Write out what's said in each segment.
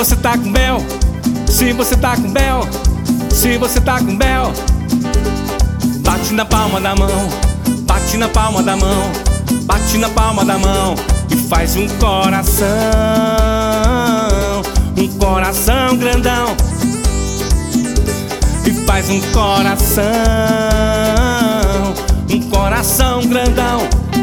você tá com mel, se você tá com mel, se você tá com mel, bate na palma da mão, bate na palma da mão, bate na palma da mão e faz um coração grandão. E faz um coração grandão.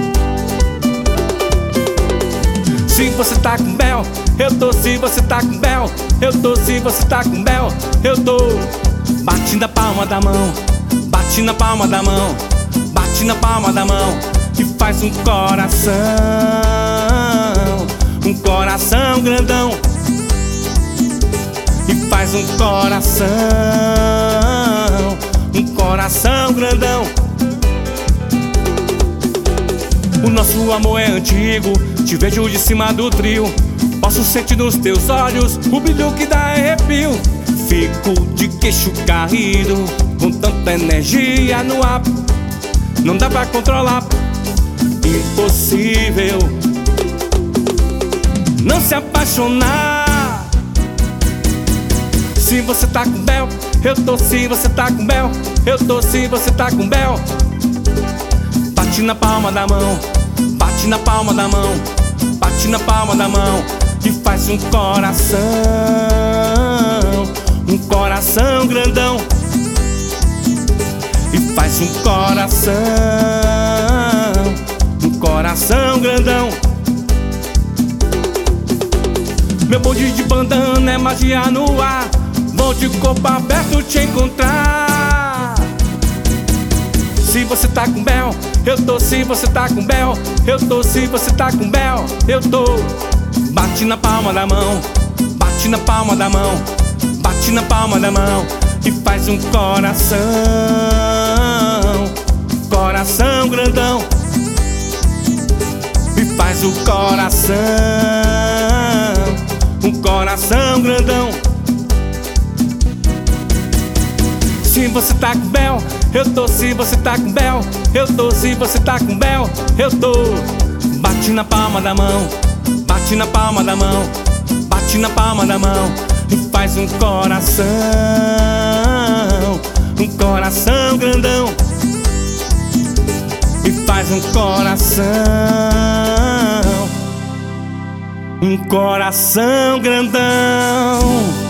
Se você tá com mel, eu tô. Se você tá com mel, eu tô. Se você tá com mel, eu tô. Bate na palma da mão, bate na palma da mão, bate na palma da mão e faz um coração grandão. E faz um coração grandão. O nosso amor é antigo, te vejo de cima do trio. Posso sentir nos teus olhos o brilho que dá arrepio. Fico de queixo caído, com tanta energia no ar. Não dá pra controlar, impossível não se apaixonar. Se você tá com mel, eu tô. Se você tá com mel, eu tô. Se você tá com mel, bate na palma da mão, bate na palma da mão, bate na palma da mão e faz um coração grandão. E faz um coração grandão. Meu bonde de bandana é magia no ar. Vou de corpo aberto te encontrar. Se você tá com mel, eu tô. Se você tá com mel, eu tô. Se você tá com mel, eu tô. Bate na palma da mão, bate na palma da mão, bate na palma da mão e faz um coração grandão. E faz o coração grandão. Se você tá com mel, eu tô. Se você tá com mel, eu tô. Se você tá com mel, eu tô. Bate na palma da mão, bate na palma da mão, bate na palma da mão e faz um coração grandão. E faz um coração grandão.